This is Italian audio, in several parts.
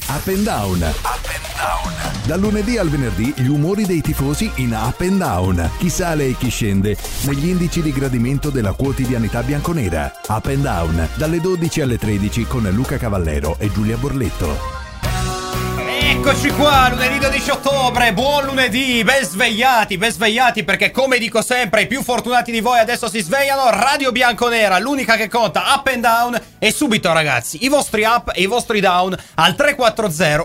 Up and Down. Dal lunedì al venerdì gli umori dei tifosi in Up and Down. Chi sale e chi scende negli indici di gradimento della quotidianità bianconera. Up and Down, dalle 12 alle 13 con Luca Cavallero e Giulia Borletto. Eccoci qua, lunedì 12 ottobre, buon lunedì, ben svegliati perché come dico sempre, i più fortunati di voi adesso si svegliano. Radio Bianconera, l'unica che conta, Up and Down. E subito ragazzi, i vostri up e i vostri down al 340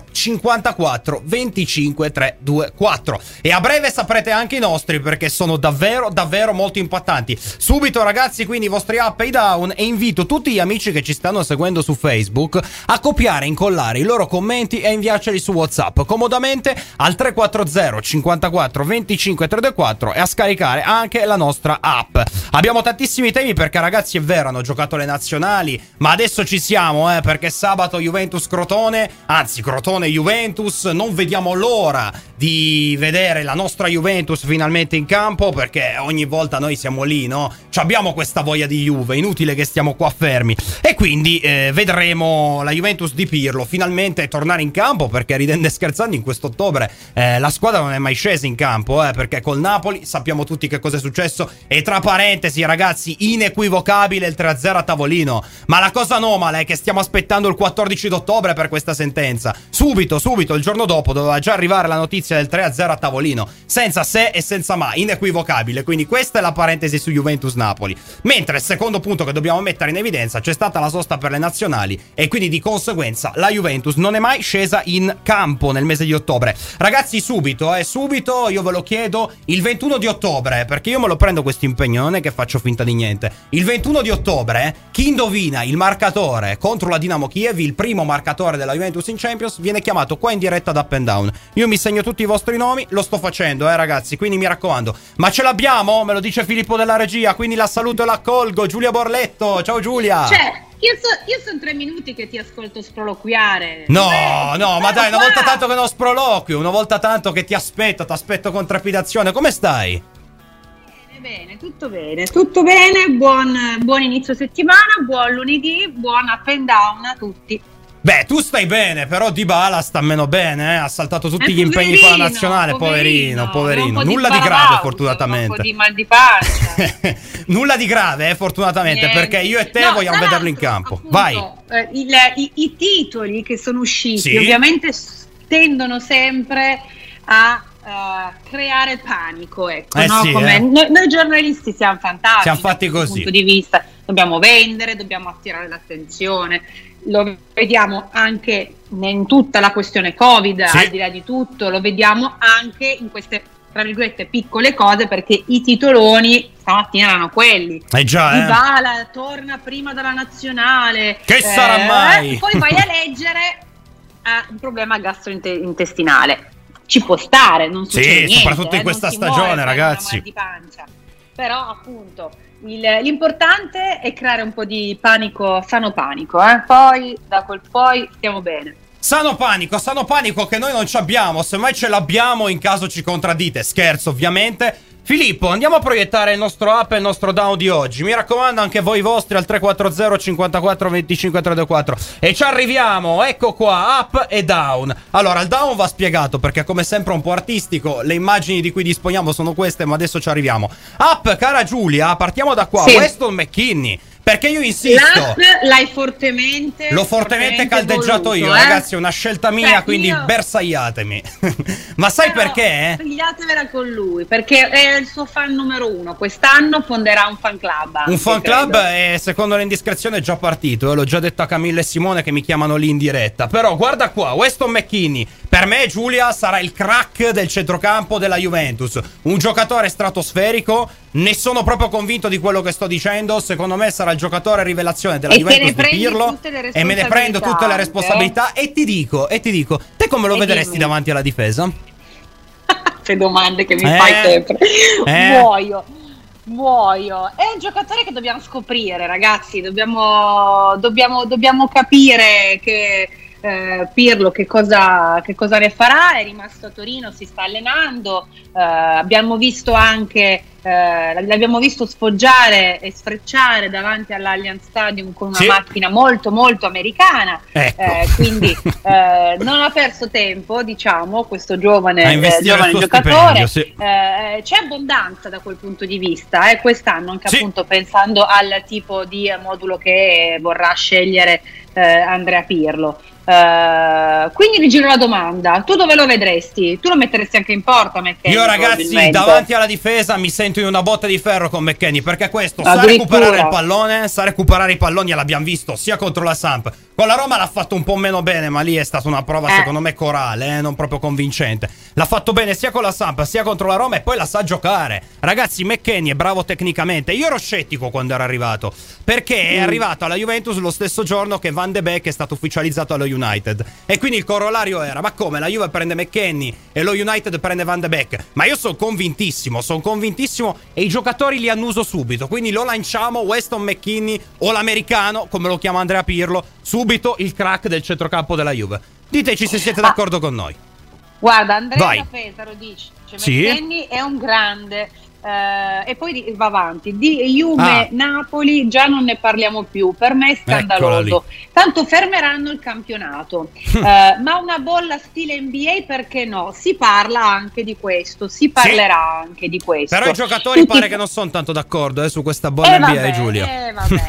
54 25 324. E a breve saprete anche i nostri, perché sono davvero molto impattanti. Subito ragazzi, quindi i vostri up e i down. E invito tutti gli amici che ci stanno seguendo su Facebook a copiare e incollare i loro commenti e inviarceli su WhatsApp comodamente al 340 54 25 324 e a scaricare anche la nostra app. Abbiamo tantissimi temi perché ragazzi è vero, hanno giocato le nazionali, ma adesso ci siamo perché sabato Juventus Crotone, anzi Crotone Juventus, non vediamo l'ora di vedere la nostra Juventus finalmente in campo, perché ogni volta noi siamo lì, no? Abbiamo questa voglia di Juve, inutile che stiamo qua fermi. E quindi vedremo la Juventus di Pirlo finalmente tornare in campo, perché ridendo e scherzando in quest'ottobre la squadra non è mai scesa in campo, perché col Napoli sappiamo tutti che cosa è successo. E tra parentesi ragazzi, inequivocabile il 3-0 a tavolino, ma la cosa anomala è che stiamo aspettando il 14 d'ottobre per questa sentenza. Subito il giorno dopo doveva già arrivare la notizia del 3-0 a tavolino, senza se e senza ma, inequivocabile. Quindi questa è la parentesi su Juventus-Napoli. Mentre il secondo punto che dobbiamo mettere in evidenza, c'è stata la sosta per le nazionali e quindi di conseguenza la Juventus non è mai scesa in campo nel mese di ottobre. Ragazzi subito io ve lo chiedo, il 21 di ottobre, perché io me lo prendo questo impegno, non è che faccio finta di niente. Il 21 di ottobre chi indovina il marcatore contro la Dinamo Kiev, il primo marcatore della Juventus in Champions, viene chiamato qua in diretta ad Up and Down. Io mi segno tutti i vostri nomi, lo sto facendo ragazzi, quindi mi raccomando. Ma ce l'abbiamo? Me lo dice Filippo della regia, quindi la saluto e la accolgo. Giulia Borletto, ciao Giulia. Io sono 3 minuti che ti ascolto sproloquiare. No, ma dai, una volta tanto che non sproloquio, una volta tanto che ti aspetto con trepidazione. Come stai? Bene, tutto bene, buon inizio settimana, buon lunedì, buon Up and Down a tutti. Beh, tu stai bene, però Dybala sta meno bene, ha saltato tutti gli impegni con la nazionale, poverino. Nulla di grave, fortunatamente. Un po' di mal di pancia. Nulla di grave, fortunatamente, niente. Perché io e te vogliamo vederlo in campo. Appunto, vai. I titoli che sono usciti ovviamente tendono sempre a creare panico, ecco, no? Noi giornalisti siamo fantastici, siamo fatti così. Dal punto di vista, dobbiamo vendere, dobbiamo attirare l'attenzione. Lo vediamo anche in tutta la questione Covid, al di là di tutto, lo vediamo anche in queste, tra virgolette, piccole cose, perché i titoloni stamattina erano quelli. Dybala torna prima dalla nazionale. Che sarà mai? Poi vai a leggere un problema gastrointestinale. Ci può stare, non succede niente, soprattutto in questa stagione, ragazzi. Mal di pancia. Però appunto l'importante è creare un po' di panico, sano panico, poi poi stiamo bene. Sano panico che noi non ci abbiamo, semmai ce l'abbiamo in caso ci contraddite, scherzo ovviamente. Filippo, andiamo a proiettare il nostro up e il nostro down di oggi. Mi raccomando, anche voi vostri al 340 54 25 324. E ci arriviamo, ecco qua, up e down. Allora, il down va spiegato perché come sempre un po' artistico. Le immagini di cui disponiamo sono queste, ma adesso ci arriviamo. Up, cara Giulia, partiamo da qua. Weston McKennie. Perché io insisto, l'hai fortemente caldeggiato voluto, io, ragazzi, è una scelta mia, quindi bersagliatemi. Ma sai perché? Tagliatevela con lui, perché è il suo fan numero 1. Quest'anno fonderà un fan club. Un fan club e secondo l'indiscrezione è già partito. L'ho già detto a Camilla e Simone che mi chiamano lì in diretta. Però guarda qua, Weston McKennie, per me Giulia sarà il crack del centrocampo della Juventus. Un giocatore stratosferico. Ne sono proprio convinto di quello che sto dicendo. Secondo me sarà il giocare rivelazione della Juventus di Pirlo e me ne prendo tutte le responsabilità e ti dico, te come lo vedresti davanti alla difesa? Che domande che mi fai sempre. Muoio. È un giocatore che dobbiamo scoprire, ragazzi, dobbiamo capire che Pirlo che cosa ne farà. È rimasto a Torino, si sta allenando, abbiamo visto anche l'abbiamo visto sfoggiare e sfrecciare davanti all'Allianz Stadium con una macchina molto molto americana, quindi non ha perso tempo, diciamo, questo giovane giocatore. C'è abbondanza da quel punto di vista, quest'anno, anche appunto pensando al tipo di modulo che vorrà scegliere Andrea Pirlo. Quindi rigiro la domanda: tu dove lo vedresti? Tu lo metteresti anche in porta, McKennie? Io, ragazzi, davanti alla difesa mi sento in una botta di ferro con McKennie, perché questo sa recuperare il pallone, sa recuperare i palloni, e l'abbiamo visto sia contro la Samp. Con la Roma l'ha fatto un po' meno bene, ma lì è stata una prova secondo me corale, non proprio convincente. L'ha fatto bene sia con la Samp sia contro la Roma, e poi la sa giocare. Ragazzi, McKennie è bravo tecnicamente. Io ero scettico quando era arrivato, perché è arrivato alla Juventus lo stesso giorno che Van de Beek è stato ufficializzato allo United, e quindi il corollario era: ma come, la Juve prende McKennie e lo United prende Van de Beek? Ma io sono convintissimo, e i giocatori li annuso subito, quindi lo lanciamo Weston McKennie, o l'americano come lo chiama Andrea Pirlo, subito il crack del centrocampo della Juve. Diteci se siete d'accordo con noi. Guarda, Andrea da Pesaro dice McKennie è un grande, e poi va avanti. Di Juve Napoli già non ne parliamo più, per me è scandaloso. Tanto fermeranno il campionato. Ma una bolla stile NBA, perché no? Si parla anche di questo, si parlerà anche di questo. Però i giocatori pare che non sono tanto d'accordo su questa bolla NBA, Giulia.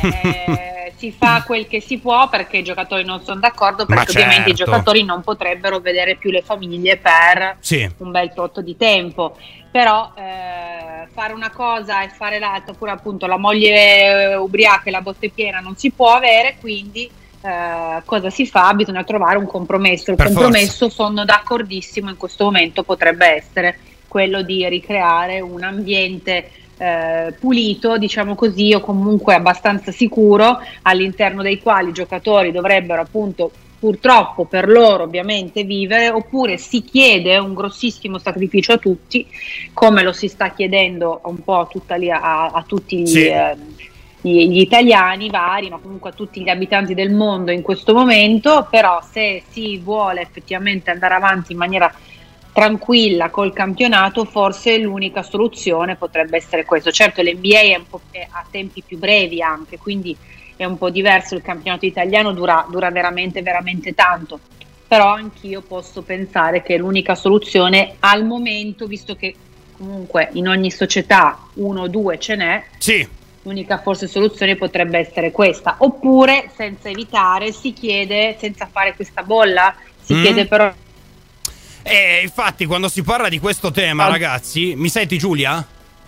Si fa quel che si può, perché i giocatori non sono d'accordo, perché ovviamente i giocatori non potrebbero vedere più le famiglie per un bel tot di tempo. Però fare una cosa e fare l'altra, oppure appunto la moglie ubriaca e la botte piena, non si può avere, quindi cosa si fa? Bisogna trovare un compromesso. Il compromesso, sono d'accordissimo, in questo momento potrebbe essere quello di ricreare un ambiente pulito, diciamo così, o comunque abbastanza sicuro, all'interno dei quali i giocatori dovrebbero appunto, purtroppo per loro ovviamente, vivere. Oppure si chiede un grossissimo sacrificio a tutti, come lo si sta chiedendo un po' a tutti gli italiani vari, ma comunque a tutti gli abitanti del mondo in questo momento. Però se si vuole effettivamente andare avanti in maniera tranquilla col campionato, forse l'unica soluzione potrebbe essere questo. Certo, l'NBA è un po' a tempi più brevi anche, quindi è un po' diverso. Il campionato italiano dura veramente veramente tanto, però anch'io posso pensare che l'unica soluzione al momento, visto che comunque in ogni società uno o due ce n'è, l'unica forse soluzione potrebbe essere questa. Oppure, senza evitare, si chiede, senza fare questa bolla, si chiede però... infatti quando si parla di questo tema, ragazzi, mi senti, Giulia?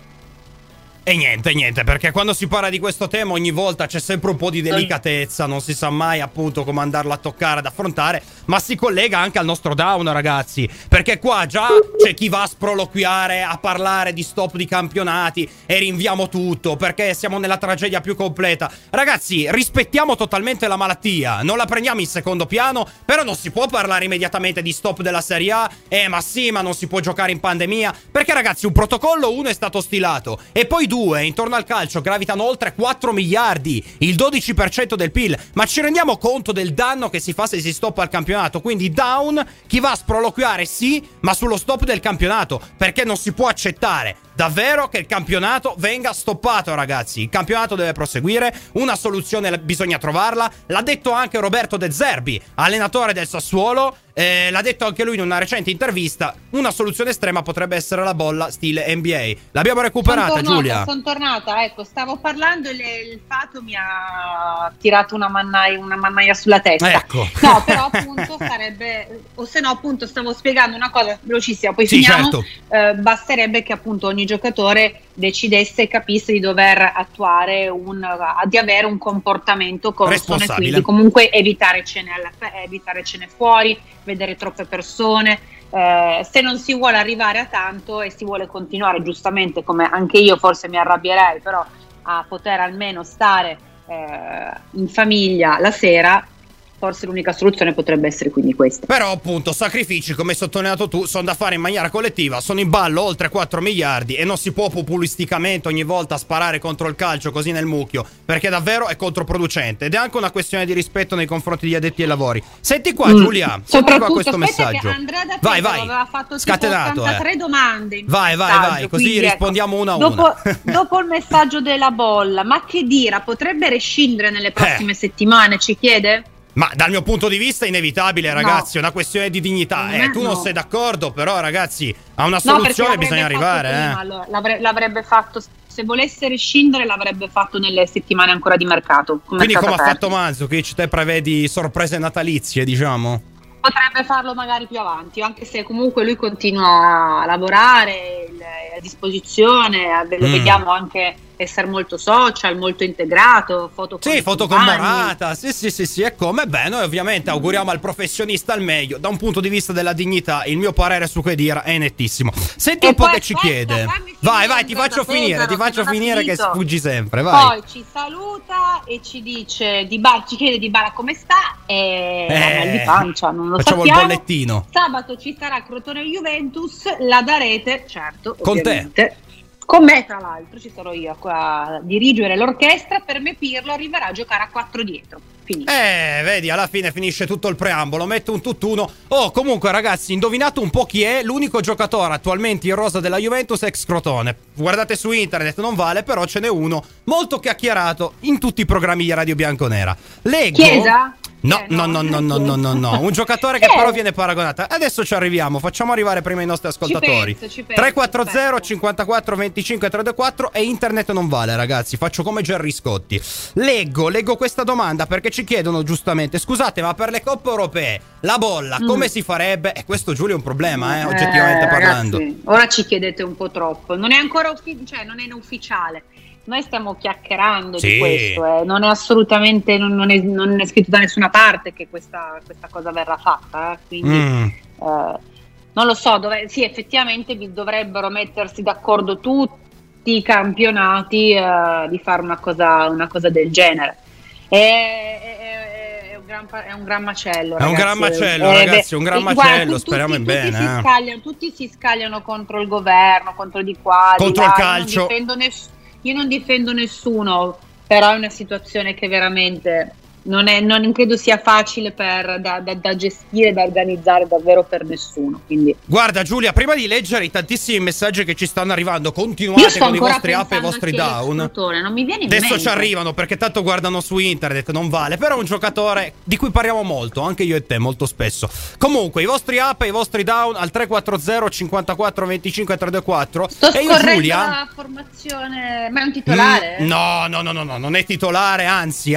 E niente, perché quando si parla di questo tema ogni volta c'è sempre un po' di delicatezza, non si sa mai appunto come andarlo a toccare, ad affrontare, ma si collega anche al nostro down, ragazzi, perché qua già c'è chi va a sproloquiare, a parlare di stop di campionati e rinviamo tutto perché siamo nella tragedia più completa. Ragazzi, rispettiamo totalmente la malattia, non la prendiamo in secondo piano, però non si può parlare immediatamente di stop della Serie A, ma sì, ma non si può giocare in pandemia, perché ragazzi un protocollo, uno, è stato stilato, e poi due, intorno al calcio gravitano oltre 4 miliardi, il 12% del PIL. Ma ci rendiamo conto del danno che si fa se si stoppa il campionato? Quindi down chi va a sproloquiare, sì, ma sullo stop del campionato, perché non si può accettare davvero che il campionato venga stoppato, ragazzi. Il campionato deve proseguire, una soluzione bisogna trovarla. L'ha detto anche Roberto De Zerbi, allenatore del Sassuolo, l'ha detto anche lui in una recente intervista. Una soluzione estrema potrebbe essere la bolla stile NBA. L'abbiamo recuperata, Giulia? Sono tornata, ecco, stavo parlando e il fato mi ha tirato una mannaia sulla testa. Ecco. No, però appunto sarebbe, o se no appunto stavo spiegando una cosa velocissima, poi finiamo. Certo. Basterebbe che appunto ogni giocatore decidesse e capisse di dover attuare di avere un comportamento consono, e quindi comunque evitare cene fuori, vedere troppe persone. Se non si vuole arrivare a tanto e si vuole continuare, giustamente, come anche io forse mi arrabbierei, però a poter almeno stare in famiglia la sera, forse l'unica soluzione potrebbe essere quindi questa. Però appunto sacrifici, come hai sottolineato tu, sono da fare in maniera collettiva, sono in ballo oltre 4 miliardi e non si può populisticamente ogni volta sparare contro il calcio così nel mucchio, perché davvero è controproducente ed è anche una questione di rispetto nei confronti degli addetti ai lavori. Senti qua Giulia, senti qua questo messaggio. Andrea da vai, aveva fatto scatenato, 83 domande. Vai, così rispondiamo una a una. Dopo il messaggio della bolla, ma che dire, potrebbe rescindere nelle prossime settimane, ci chiede? Ma dal mio punto di vista è inevitabile, ragazzi, è una questione di dignità. Tu non sei d'accordo, però ragazzi, a una soluzione bisogna arrivare. Allora, l'avrebbe fatto, se volesse rescindere l'avrebbe fatto nelle settimane ancora di mercato. Quindi come ha fatto Mandzukic, te prevedi sorprese natalizie, diciamo? Potrebbe farlo magari più avanti, anche se comunque lui continua a lavorare, è a disposizione, lo vediamo anche essere molto social, molto integrato, foto con Morata, sì, è come, noi ovviamente auguriamo al professionista il meglio, da un punto di vista della dignità, il mio parere su Khedira è nettissimo. Senti un po' che ci chiede, vai, ti faccio finire che sfuggi sempre, vai. Poi ci saluta e ci dice, ci chiede Dybala come sta e mal di pancia, non lo facciamo sappiamo. Il bollettino. Sabato ci sarà Crotone-Juventus, la darete, certo, con ovviamente. te. Con me, tra l'altro, ci sarò io qua a dirigere l'orchestra. Per me Pirlo arriverà a giocare a 4 dietro. Finisce. Vedi, alla fine finisce tutto il preambolo, mette un tutt'uno. Comunque ragazzi, indovinate un po' chi è l'unico giocatore attualmente in rosa della Juventus ex Crotone. Guardate su internet, non vale, però ce n'è uno molto chiacchierato in tutti i programmi di Radio Bianconera. Leggo... Chiesa? No, un giocatore che però viene paragonato. Adesso ci arriviamo, facciamo arrivare prima i nostri ascoltatori. Ci penso, 340 54 25 34 e internet non vale, ragazzi, faccio come Gerry Scotti. Leggo questa domanda perché ci chiedono giustamente: scusate, ma per le coppe europee la bolla come si farebbe? E questo, Giulio, è un problema, oggettivamente parlando. Ragazzi, ora ci chiedete un po' troppo. Non è ancora non è ufficiale. Noi stiamo chiacchierando di questo, non è assolutamente, non è scritto da nessuna parte che questa cosa verrà fatta, quindi non lo so, effettivamente dovrebbero mettersi d'accordo tutti i campionati di fare una cosa del genere. È un gran macello, ragazzi. È un gran macello, ragazzi, un gran macello, speriamo in bene. Tutti si scagliano contro il governo, contro di qua, contro il calcio. Io non difendo nessuno, però è una situazione che veramente non credo sia facile da gestire, da organizzare davvero per nessuno. Quindi. Guarda Giulia, prima di leggere i tantissimi messaggi che ci stanno arrivando, continuate con i vostri up e i vostri down. Non mi viene in Adesso mente. ci arrivano perché tanto guardano su internet, non vale. Però è un giocatore di cui parliamo molto, anche io e te molto spesso. Comunque i vostri up e i vostri down al 340 54 25 324. Sto e io, Giulia, la formazione, ma è un titolare? No, non è titolare, anzi.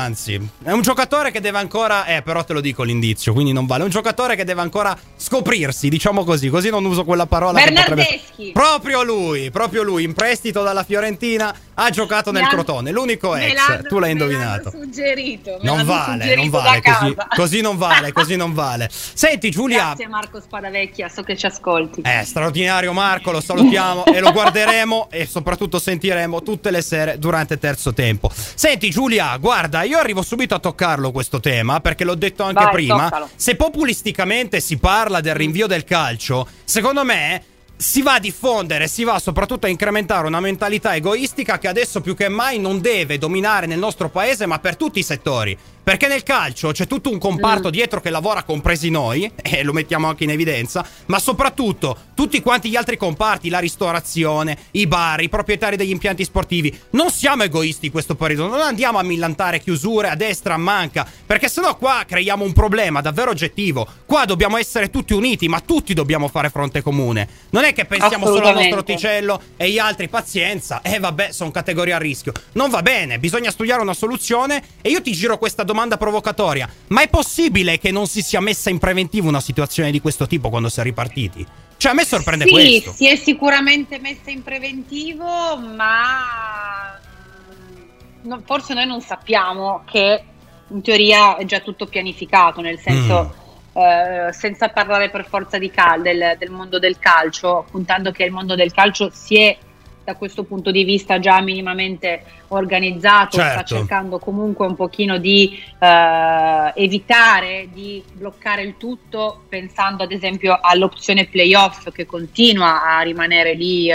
È un giocatore che deve ancora, però te lo dico l'indizio, quindi non vale. È un giocatore che deve ancora scoprirsi, diciamo così non uso quella parola. Bernardeschi. Proprio lui, in prestito dalla Fiorentina, ha giocato nel Crotone, l'unico ex, tu l'hai indovinato. Suggerito, non vale così non vale. Senti Giulia. Grazie Marco Spadavecchia, so che ci ascolti. Straordinario Marco, lo salutiamo e lo guarderemo e soprattutto sentiremo tutte le sere durante terzo tempo. Senti Giulia, guarda, io arrivo subito a toccarlo questo tema perché l'ho detto anche prima. Toccalo. Se populisticamente si parla del rinvio del calcio, secondo me si va a diffondere, si va soprattutto a incrementare una mentalità egoistica che adesso più che mai non deve dominare nel nostro paese, ma per tutti i settori. Perché nel calcio c'è tutto un comparto dietro che lavora, compresi noi, e lo mettiamo anche in evidenza, ma soprattutto tutti quanti gli altri comparti, la ristorazione, i bar, i proprietari degli impianti sportivi. Non siamo egoisti in questo periodo, non andiamo a millantare chiusure a destra, a manca, perché sennò qua creiamo un problema davvero oggettivo. Qua dobbiamo essere tutti uniti, ma tutti dobbiamo fare fronte comune. Non è che pensiamo solo al nostro orticello e gli altri pazienza, vabbè, sono categorie a rischio. Non va bene, bisogna studiare una soluzione e io ti giro questa domanda provocatoria: ma è possibile che non si sia messa in preventivo una situazione di questo tipo quando si è ripartiti? Cioè a me sorprende questo. Sì, si è sicuramente messa in preventivo, ma forse noi non sappiamo che in teoria è già tutto pianificato, nel senso senza parlare per forza del mondo del calcio, puntando che il mondo del calcio si è da questo punto di vista già minimamente organizzato, sta Certo. cercando comunque un pochino di evitare di bloccare il tutto, pensando ad esempio all'opzione playoff che continua a rimanere lì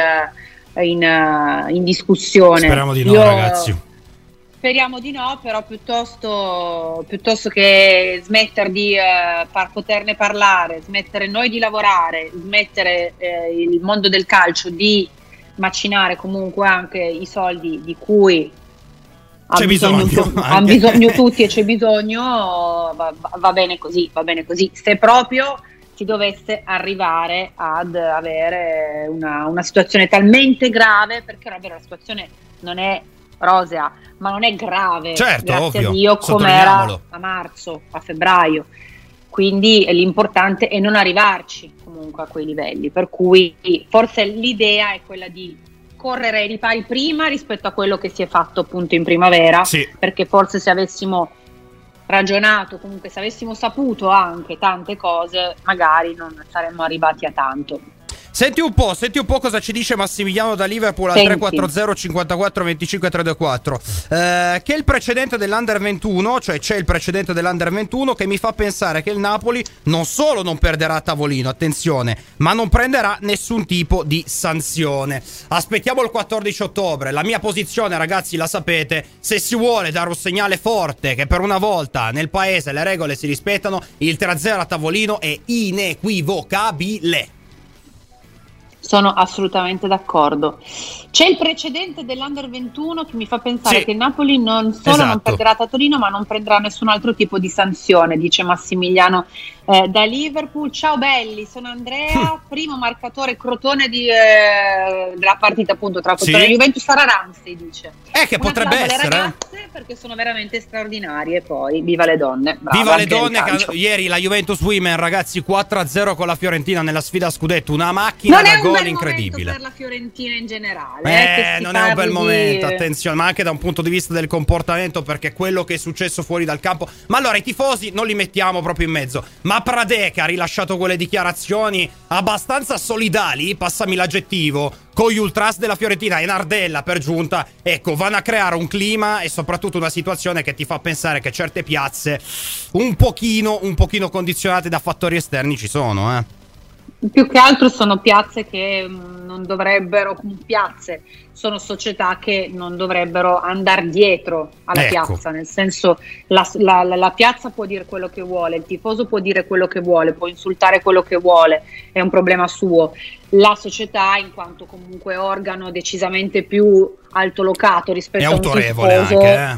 in discussione. Speriamo di no, ragazzi. Speriamo di no, però piuttosto che smettere di poterne parlare, smettere noi di lavorare, smettere il mondo del calcio di macinare comunque anche i soldi di cui C'è bisogno hanno bisogno tutti, e c'è bisogno, va bene così, va bene così. Se proprio si dovesse arrivare ad avere una situazione talmente grave, perché la situazione non è rosea, ma non è grave, Certo, grazie ovvio, a Dio, come era sottolineiamolo. a marzo, a febbraio. Quindi l'importante è non arrivarci comunque a quei livelli, per cui forse l'idea è quella di correre ai ripari prima rispetto a quello che si è fatto appunto in primavera, Sì. perché forse se avessimo ragionato, comunque se avessimo saputo anche tante cose, magari non saremmo arrivati a tanto. Senti un po' cosa ci dice Massimiliano da Liverpool al Senti. 340 54 25 324. Che è il precedente dell'Under 21, cioè c'è il precedente dell'Under 21 che mi fa pensare che il Napoli non solo non perderà a tavolino, attenzione, ma non prenderà nessun tipo di sanzione. Aspettiamo il 14 ottobre. La mia posizione, ragazzi, la sapete: se si vuole dare un segnale forte che per una volta nel paese le regole si rispettano, il 3-0 a tavolino è inequivocabile. Sono assolutamente d'accordo. C'è il precedente dell'Under 21 che mi fa pensare Sì. che il Napoli non solo non Esatto. perderà a Torino, ma non prenderà nessun altro tipo di sanzione, dice Massimiliano da Liverpool. Ciao belli, sono Andrea, primo marcatore Crotone della partita appunto tra Crotone Sì. e Juventus sarà Ramsey, dice. Che Un potrebbe applauso alle essere. ragazze, perché sono veramente straordinarie. Poi viva le donne. Brava, Viva le anche nel donne calcio. ieri la Juventus Women, ragazzi, 4-0 con la Fiorentina nella sfida a scudetto, una macchina Non da è un gol bel incredibile. momento per la Fiorentina in generale. Che si Non è un bel parli momento, di- attenzione, ma anche da un punto di vista del comportamento, perché quello che è successo fuori dal campo. Ma allora i tifosi non li mettiamo proprio in mezzo. Ma Pradè, che ha rilasciato quelle dichiarazioni abbastanza solidali, passami l'aggettivo, con gli ultras della Fiorentina e Nardella per giunta, ecco, vanno a creare un clima e soprattutto una situazione che ti fa pensare che certe piazze un pochino condizionate da fattori esterni ci sono, Più che altro sono piazze che non dovrebbero, sono società che non dovrebbero andare dietro alla Ecco. piazza, nel senso la piazza può dire quello che vuole, il tifoso può dire quello che vuole, può insultare quello che vuole, è un problema suo. La società, in quanto comunque organo decisamente più altolocato rispetto È a un autorevole tifoso, anche,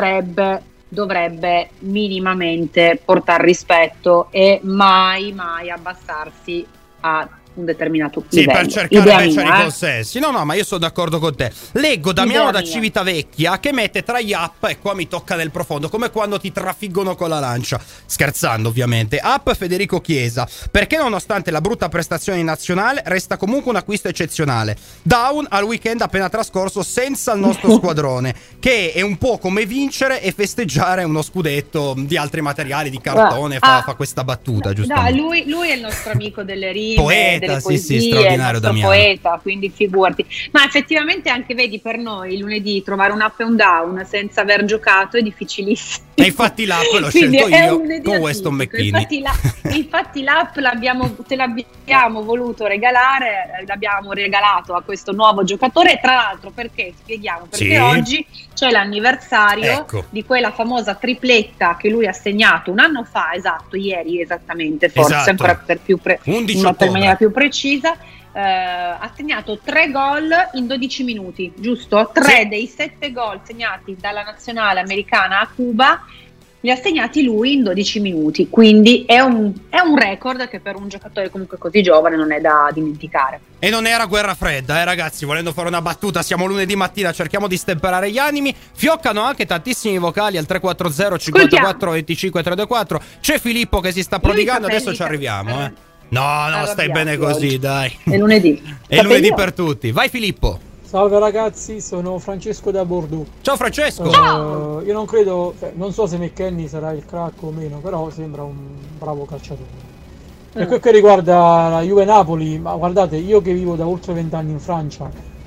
dovrebbe minimamente portare rispetto e mai abbassarsi a un determinato Sì, livello. per cercare Idea beceri mia, consensi. No, ma io sono d'accordo con te. Leggo Damiano Idea da mia. Civitavecchia che mette tra gli app, e qua mi tocca nel profondo, come quando ti trafiggono con la lancia. Scherzando, ovviamente. App Federico Chiesa, perché nonostante la brutta prestazione in nazionale, resta comunque un acquisto eccezionale. Down al weekend appena trascorso senza il nostro squadrone, che è un po' come vincere e festeggiare uno scudetto di altri materiali, di cartone. Fa questa battuta, giusto? No, lui è il nostro amico delle rime, Poeta, delle sì, poesie, straordinario il nostro Damiano. poeta, quindi figurati. Ma effettivamente anche, vedi, per noi lunedì trovare un up e un down senza aver giocato è difficilissimo. E infatti l'app l'ho Quindi scelto è io un lunedì con Weston atipico. McKinney. Infatti l'app te l'abbiamo voluto regalare, l'abbiamo regalato a questo nuovo giocatore. Tra l'altro, perché? Spieghiamo, perché Sì. oggi c'è l'anniversario Ecco. di quella famosa tripletta che lui ha segnato un anno fa, esatto, ieri esattamente, forse Esatto. ancora per 11 per ottobre. maniera più precisa. Ha segnato 3 gol in 12 minuti, giusto? 3 Sì. dei 7 gol segnati dalla nazionale americana a Cuba li ha segnati lui in 12 minuti, quindi è un record che per un giocatore comunque così giovane non è da dimenticare. E non era guerra fredda, ragazzi, volendo fare una battuta, siamo lunedì mattina, cerchiamo di stemperare gli animi. Fioccano anche tantissimi vocali al 340 54 25 324. C'è Filippo che si sta prodigando, capelli adesso ci arriviamo, eh. No, stai Arrabbiati bene così, oggi. dai. È lunedì. È lunedì Capelli- per tutti. Vai Filippo. Salve ragazzi, sono Francesco da Bordeaux. Ciao Francesco. Ciao. Io non credo, non so se McKennie sarà il crack o meno, però sembra un bravo calciatore. Per quel che riguarda la Juve Napoli, ma guardate, io che vivo da oltre 20 anni in Francia,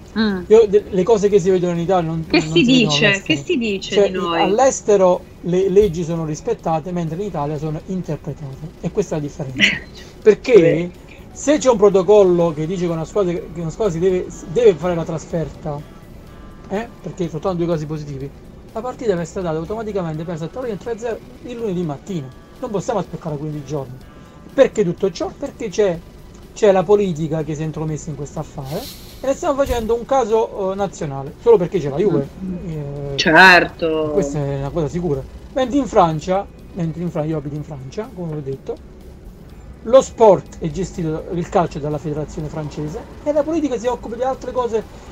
Le cose che si vedono in Italia non si dice? Che si dice cioè, di noi? All'estero le leggi sono rispettate, mentre in Italia sono interpretate, e questa è la differenza. Perché se c'è un protocollo che dice che una squadra si deve fare la trasferta, perché soltanto 2 casi positivi, la partita deve essere data automaticamente per 3-0 il lunedì mattina. Non possiamo aspettare 15 giorni. Perché tutto ciò? Perché c'è la politica che si è intromessa in questo affare, e ne stiamo facendo un caso nazionale, solo perché c'è la Juve. Certo. Questa è una cosa sicura. Mentre in Francia, io abito in Francia, come ho detto, lo sport è gestito, il calcio, dalla federazione francese, e la politica si occupa di altre cose.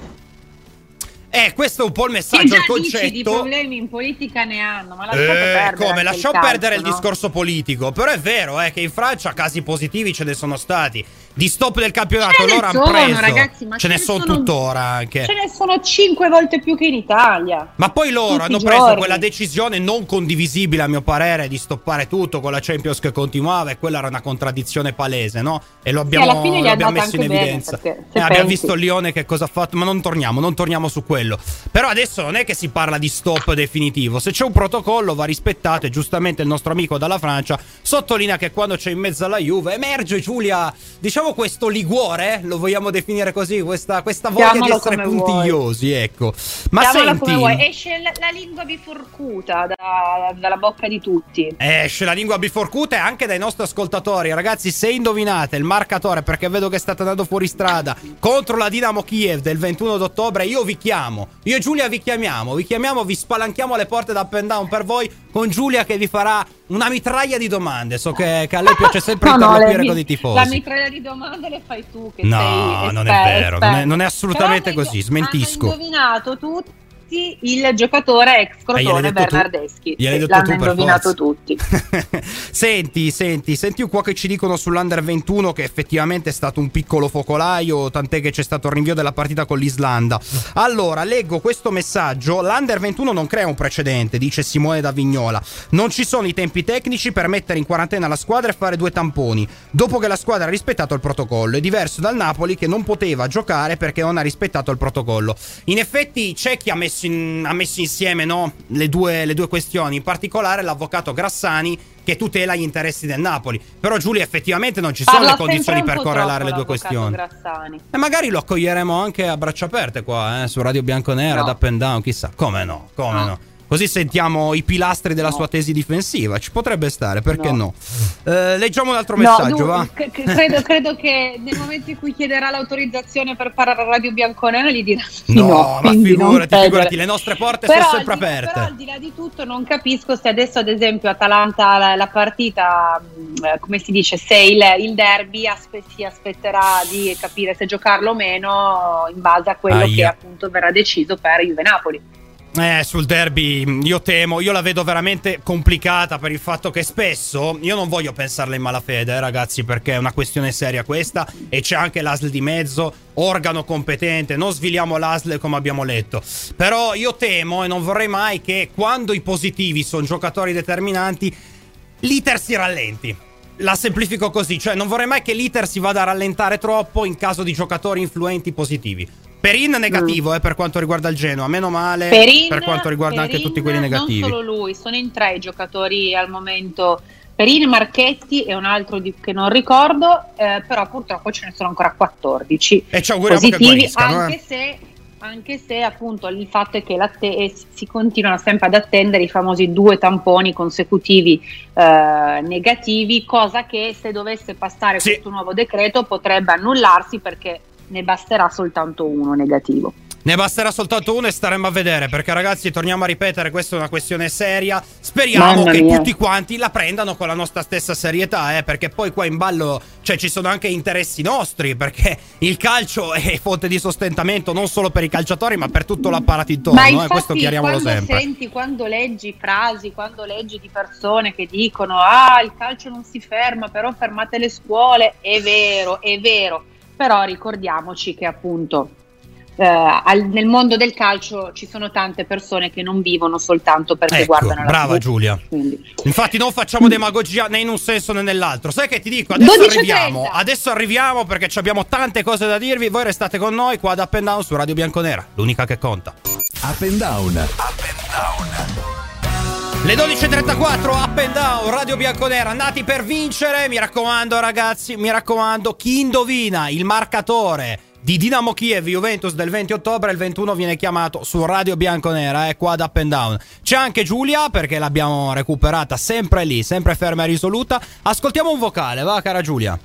Questo è un po' il messaggio, il concetto. Di problemi in politica ne hanno, ma lasciate perdere. Come? Lasciamo perdere il no? discorso politico. Però è vero che in Francia casi positivi ce ne sono stati. Di stop del campionato loro hanno preso. Ragazzi, ma ce ne sono tuttora anche. Ce ne sono 5 volte più che in Italia. Ma poi loro hanno preso quella decisione non condivisibile, a mio parere, di stoppare tutto con la Champions che continuava, e quella era una contraddizione palese, no? E lo abbiamo messo in evidenza. Abbiamo visto il Lione che cosa ha fatto, ma non torniamo su quello. Però adesso non è che si parla di stop definitivo. Se c'è un protocollo va rispettato, e giustamente il nostro amico dalla Francia sottolinea che quando c'è in mezzo alla Juve emerge, Giulia, diciamo, questo liguore, lo vogliamo definire così, questa voglia di essere puntigliosi, ecco. Ma chiamalo senti, come vuoi. Esce la lingua biforcuta dalla bocca di tutti. Esce la lingua biforcuta, e anche dai nostri ascoltatori. Ragazzi, se indovinate il marcatore, perché vedo che state andando fuori strada, contro la Dinamo Kiev del 21 d'ottobre, io e Giulia vi chiamiamo, vi spalanchiamo le porte da Up and Down per voi, con Giulia che vi farà una mitraglia di domande. So che a lei piace sempre interloquire con i tifosi. La mitraglia di domande le fai tu, che sei non è vero, non è assolutamente così, smentisco. Hanno indovinato tutti il giocatore ex Crotone Bernardeschi. L'hanno indovinato tutti. Senti qua che ci dicono sull'Under 21 che effettivamente è stato un piccolo focolaio, tant'è che c'è stato il rinvio della partita con l'Islanda. Allora, leggo questo messaggio: l'Under 21 non crea un precedente, dice Simone da Vignola. Non ci sono i tempi tecnici per mettere in quarantena la squadra e fare 2 tamponi dopo che la squadra ha rispettato il protocollo. È diverso dal Napoli, che non poteva giocare perché non ha rispettato il protocollo. In effetti c'è chi ha messo insieme, no, le due questioni, in particolare l'avvocato Grassani, che tutela gli interessi del Napoli. Però, Giulia, effettivamente non ci sono le condizioni per correlare le due questioni. Grassani. E magari lo accoglieremo anche a braccia aperte qua, su Radio Bianconera, ad Up and Down, chissà. Come no. Così sentiamo i pilastri della sua tesi difensiva. Ci potrebbe stare, perché no? Leggiamo un altro messaggio, va? Credo che nel momento in cui chiederà l'autorizzazione per parlare a Radio Bianconera gli dirà no, ma figurati, le nostre porte sono sempre aperte. Però al di là di tutto non capisco se adesso, ad esempio, Atalanta la partita, come si dice, se il derby si aspetterà di capire se giocarlo o meno in base a quello che appunto verrà deciso per Juve-Napoli. Sul derby io la vedo veramente complicata, per il fatto che spesso, io non voglio pensarla in malafede, ragazzi, perché è una questione seria questa, e c'è anche l'ASL di mezzo, organo competente, non sviliamo l'ASL come abbiamo letto. Però io temo, e non vorrei mai, che quando i positivi sono giocatori determinanti l'iter si rallenti. La semplifico così, cioè non vorrei mai che l'iter si vada a rallentare troppo in caso di giocatori influenti positivi. Perin negativo per quanto riguarda il Genoa, meno male. Per quanto riguarda anche tutti quelli negativi. Non solo lui, sono in 3 i giocatori al momento. Perin, Marchetti e un altro che non ricordo, però purtroppo ce ne sono ancora 14 e ci auguriamo positivi, che guariscano, anche se appunto il fatto è che si continuano sempre ad attendere i famosi 2 tamponi consecutivi negativi, cosa che se dovesse passare questo nuovo decreto potrebbe annullarsi, perché ne basterà soltanto uno negativo. Ne basterà soltanto uno, e staremo a vedere, perché, ragazzi, torniamo a ripetere, questa è una questione seria. Speriamo che tutti quanti la prendano con la nostra stessa serietà, perché poi qua in ballo, cioè, ci sono anche interessi nostri, perché il calcio è fonte di sostentamento non solo per i calciatori, ma per tutto l'apparato intorno. Ma infatti, questo chiariamolo sempre. Quando leggi frasi, quando leggi di persone che dicono il calcio non si ferma, però fermate le scuole, è vero, però ricordiamoci che appunto nel mondo del calcio ci sono tante persone che non vivono soltanto perché guardano la brava TV. Giulia. Quindi. Infatti non facciamo demagogia né in un senso né nell'altro. Sai che ti dico? Adesso arriviamo perché abbiamo tante cose da dirvi. Voi restate con noi qua ad Up and Down su Radio Bianconera, l'unica che conta. Up and Down. Up and Down. Le 12.34, Up and Down, Radio Bianconera, nati per vincere. Mi raccomando ragazzi, chi indovina il marcatore di Dinamo Kiev Juventus del 20 ottobre, il 21 viene chiamato su Radio Bianconera, qua ad Up and Down. C'è anche Giulia, perché l'abbiamo recuperata sempre lì, sempre ferma e risoluta. Ascoltiamo un vocale, va cara Giulia.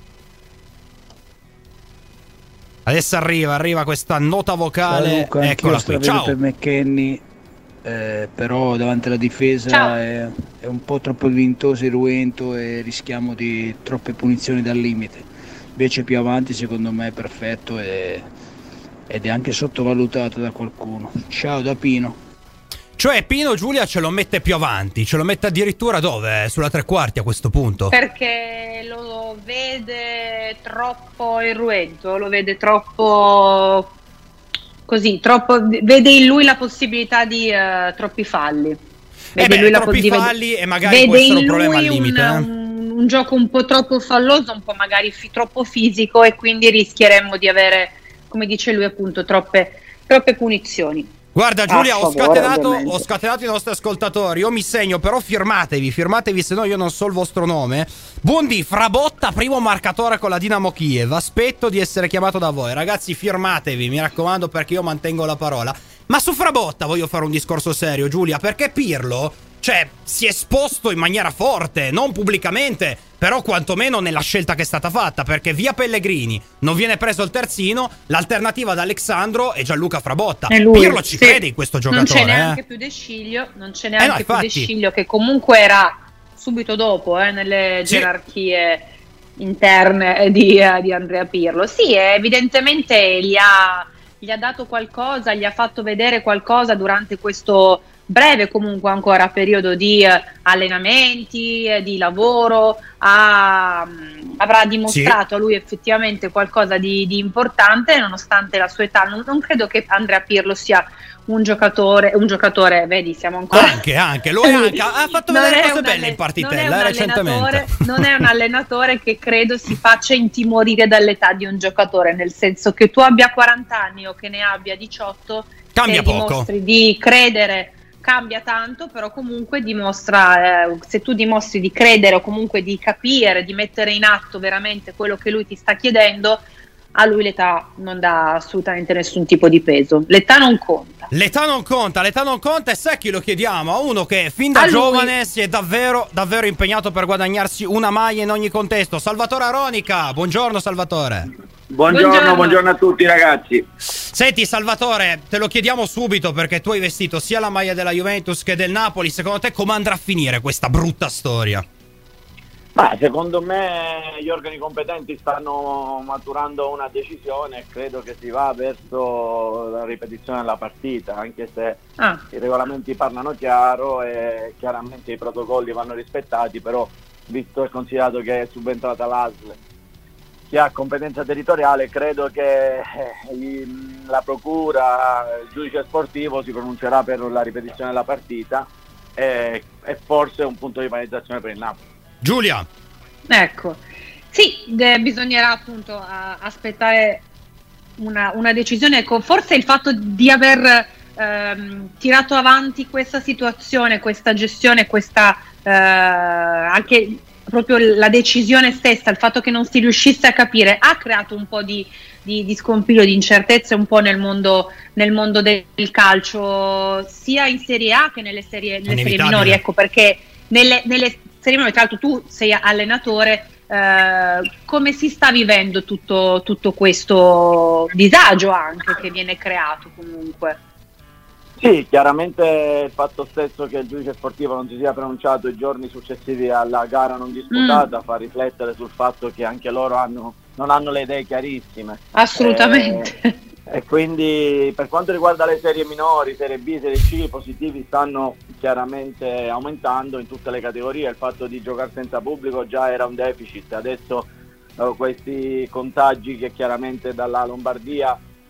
Adesso arriva questa nota vocale. Luca, eccola qui. Ciao. Per McKennie, però davanti alla difesa è un po' troppo vintoso e ruento e rischiamo di troppe punizioni dal limite. Invece più avanti secondo me è perfetto ed è anche sottovalutato da qualcuno. Ciao da Pino. Cioè Pino, Giulia, ce lo mette più avanti, ce lo mette addirittura dove? Sulla tre quarti a questo punto? Perché lo vede troppo irruento, lo vede troppo così, vede in lui la possibilità di troppi falli. Vede troppi falli e magari può essere un problema al limite. Un gioco un po' troppo falloso, un po' magari troppo fisico, e quindi rischieremmo di avere, come dice lui appunto, troppe punizioni. Guarda Giulia, ho scatenato i nostri ascoltatori. Io mi segno, però firmatevi, se no io non so il vostro nome. Buondì, Frabotta, primo marcatore con la Dinamo Kiev. Aspetto di essere chiamato da voi. Ragazzi, firmatevi, mi raccomando, perché io mantengo la parola. Ma su Frabotta voglio fare un discorso serio, Giulia, perché Pirlo, cioè, si è esposto in maniera forte, non pubblicamente, però quantomeno nella scelta che è stata fatta, perché via Pellegrini non viene preso il terzino, l'alternativa ad Alexandro è Gianluca Frabotta. Pirlo ci crede in questo giocatore. Non c'è neanche più De Sciglio, che comunque era subito dopo nelle gerarchie interne di Andrea Pirlo. Sì, evidentemente gli ha dato qualcosa, gli ha fatto vedere qualcosa durante questo breve comunque ancora periodo di allenamenti, di lavoro, avrà dimostrato a lui effettivamente qualcosa di importante nonostante la sua età. Non credo che Andrea Pirlo sia un giocatore, vedi, siamo ancora anche lui ha fatto vedere cose belle in partitella recentemente. Non è un allenatore che credo si faccia intimorire dall'età di un giocatore, nel senso che tu abbia 40 anni o che ne abbia 18, cambia poco, dimostri di credere, cambia tanto, però comunque dimostra, se tu dimostri di credere o comunque di capire, di mettere in atto veramente quello che lui ti sta chiedendo, a lui l'età non dà assolutamente nessun tipo di peso. L'età non conta, e sai chi lo chiediamo? A uno che fin da giovane si è davvero impegnato per guadagnarsi una maglia in ogni contesto. Salvatore Aronica, buongiorno Salvatore. Buongiorno a tutti ragazzi. Senti Salvatore, te lo chiediamo subito perché tu hai vestito sia la maglia della Juventus che del Napoli. Secondo te come andrà a finire questa brutta storia? Secondo me gli organi competenti stanno maturando una decisione e credo che si va verso la ripetizione della partita, anche se i regolamenti parlano chiaro e chiaramente i protocolli vanno rispettati, però visto e considerato che è subentrata l'ASL che ha competenza territoriale, credo che la procura, il giudice sportivo si pronuncerà per la ripetizione della partita e forse un punto di penalizzazione per il Napoli. Giulia. Ecco, sì, bisognerà appunto aspettare una decisione. Ecco, forse il fatto di aver tirato avanti questa situazione, questa gestione, questa anche proprio la decisione stessa, il fatto che non si riuscisse a capire, ha creato un po' di scompiglio, di incertezze un po' nel mondo del calcio, sia in Serie A che nelle serie minori, ecco, perché nelle serie minori, tra l'altro tu sei allenatore, come si sta vivendo tutto questo disagio anche che viene creato comunque? Sì, chiaramente il fatto stesso che il giudice sportivo non si sia pronunciato i giorni successivi alla gara non disputata fa riflettere sul fatto che anche loro non hanno le idee chiarissime. Assolutamente. E quindi per quanto riguarda le serie minori, Serie B, Serie C, i positivi stanno chiaramente aumentando in tutte le categorie. Il fatto di giocare senza pubblico già era un deficit, adesso questi contagi che chiaramente dalla Lombardia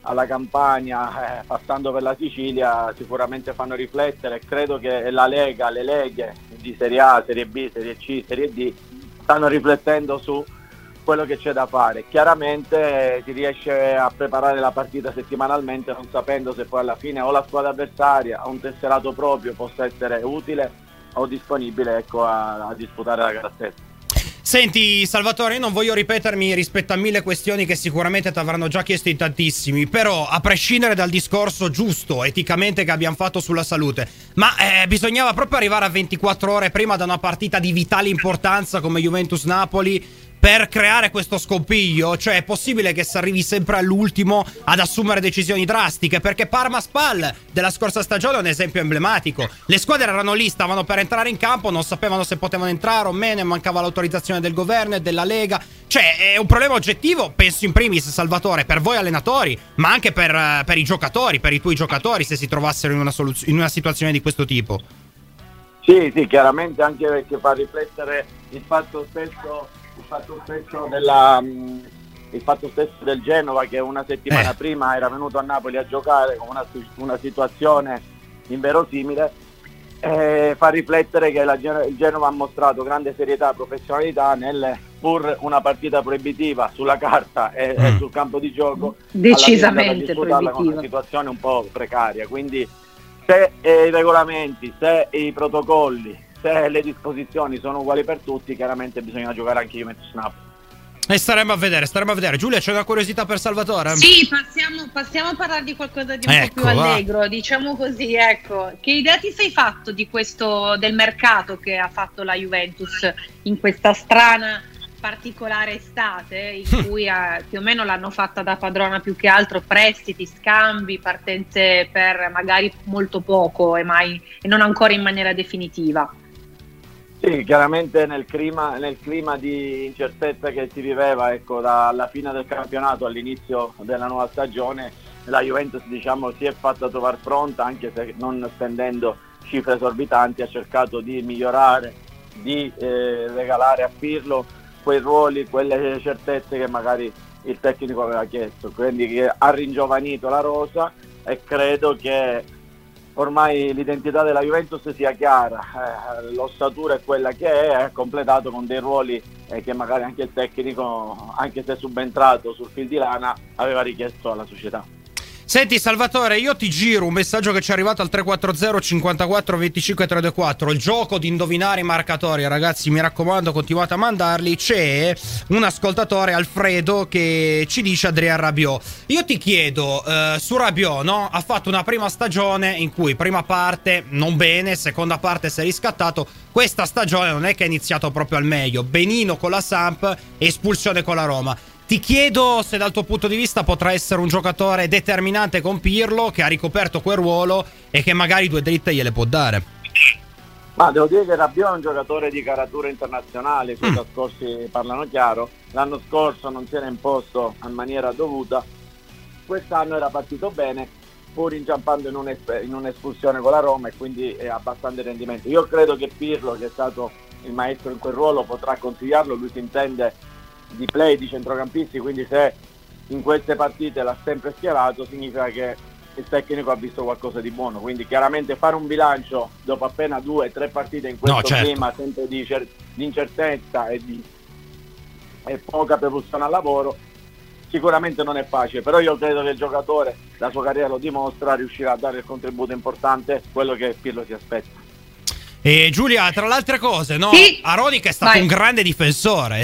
alla Campania, passando per la Sicilia, sicuramente fanno riflettere. Credo che la Lega, le leghe di Serie A, Serie B, Serie C, Serie D stanno riflettendo su quello che c'è da fare. Chiaramente si riesce a preparare la partita settimanalmente non sapendo se poi alla fine o la squadra avversaria o un tesserato proprio possa essere utile o disponibile, ecco, a disputare la gara stessa. Senti Salvatore, io non voglio ripetermi rispetto a 1000 questioni che sicuramente ti avranno già chiesto in tantissimi, però a prescindere dal discorso giusto eticamente che abbiamo fatto sulla salute, ma bisognava proprio arrivare a 24 ore prima da una partita di vitale importanza come Juventus-Napoli per creare questo scompiglio? Cioè è possibile che si arrivi sempre all'ultimo ad assumere decisioni drastiche? Perché Parma-Spal della scorsa stagione è un esempio emblematico. Le squadre erano lì, stavano per entrare in campo, non sapevano se potevano entrare o meno, mancava l'autorizzazione del governo e della Lega. Cioè è un problema oggettivo, penso in primis, Salvatore, per voi allenatori, ma anche per i giocatori, per i tuoi giocatori, se si trovassero in una situazione di questo tipo. Sì, chiaramente, anche perché fa riflettere il fatto stesso del Genova, che una settimana prima era venuto a Napoli a giocare con una situazione inverosimile, fa riflettere che il Genova ha mostrato grande serietà e professionalità nel, pur una partita proibitiva sulla carta e sul campo di gioco, decisamente proibitiva, con una situazione un po' precaria. Quindi se i regolamenti, se i protocolli, se le disposizioni sono uguali per tutti, chiaramente bisogna giocare anche Juventus-Napoli. E staremo a vedere. Giulia, c'è una curiosità per Salvatore? Sì, passiamo a parlare di qualcosa di un po' più allegro, diciamo così, ecco. Che idea ti sei fatto di questo, del mercato che ha fatto la Juventus in questa strana particolare estate, in cui più o meno l'hanno fatta da padrona, più che altro prestiti, scambi, partenze per magari molto poco e non ancora in maniera definitiva? Sì, chiaramente nel clima di incertezza che si viveva, ecco, dalla fine del campionato all'inizio della nuova stagione, la Juventus, diciamo, si è fatta trovare pronta, anche se non spendendo cifre esorbitanti, ha cercato di migliorare, di regalare a Pirlo quei ruoli, quelle certezze che magari il tecnico aveva chiesto, quindi che ha ringiovanito la rosa, e credo che ormai l'identità della Juventus sia chiara, l'ossatura è quella che è completato con dei ruoli che magari anche il tecnico, anche se subentrato sul fil di lana, aveva richiesto alla società. Senti Salvatore, io ti giro un messaggio che ci è arrivato al 340 54 25 324, il gioco di indovinare i marcatori, ragazzi, mi raccomando, continuate a mandarli. C'è un ascoltatore, Alfredo, che ci dice Adrien Rabiot. Io ti chiedo, su Rabiot, no? Ha fatto una prima stagione in cui prima parte non bene, seconda parte si è riscattato. Questa stagione non è che è iniziato proprio al meglio, benino con la Samp, espulsione con la Roma. Ti chiedo se dal tuo punto di vista potrà essere un giocatore determinante con Pirlo, che ha ricoperto quel ruolo e che magari 2 dritte gliele può dare. Ma devo dire che Rabiot è un giocatore di caratura internazionale, i suoi trascorsi parlano chiaro. L'anno scorso non si era imposto in maniera dovuta, quest'anno era partito bene, pur inciampando in un'espulsione con la Roma, e quindi è abbastanza in rendimento. Io credo che Pirlo, che è stato il maestro in quel ruolo, potrà consigliarlo. Lui si intende di play, di centrocampisti, quindi se in queste partite l'ha sempre schierato significa che il tecnico ha visto qualcosa di buono. Quindi chiaramente fare un bilancio dopo appena 2 o 3 partite in questo clima sempre di incertezza e poca propulsione al lavoro, sicuramente non è facile, però io credo che il giocatore, la sua carriera lo dimostra, riuscirà a dare il contributo importante, quello che Pirlo si aspetta. E Giulia, tra le altre cose, no? Sì. Aronica è stato un grande difensore,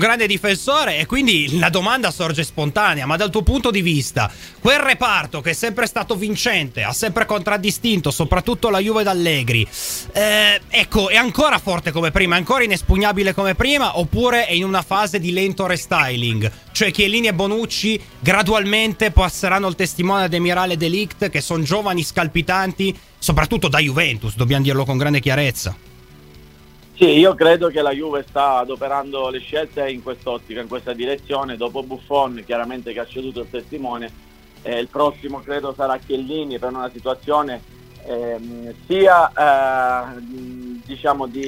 e quindi la domanda sorge spontanea, ma dal tuo punto di vista, quel reparto che è sempre stato vincente, ha sempre contraddistinto soprattutto la Juve d'Allegri, ecco, è ancora forte come prima, è ancora inespugnabile come prima, oppure è in una fase di lento restyling? Cioè Chiellini e Bonucci gradualmente passeranno il testimone ad Emirale De Ligt, che sono giovani scalpitanti, soprattutto da Juventus, dobbiamo dirlo con grande chiarezza. Sì, io credo che la Juve sta adoperando le scelte in quest'ottica, in questa direzione. Dopo Buffon, chiaramente, che ha ceduto il testimone, il prossimo credo sarà Chiellini, per una situazione sia diciamo di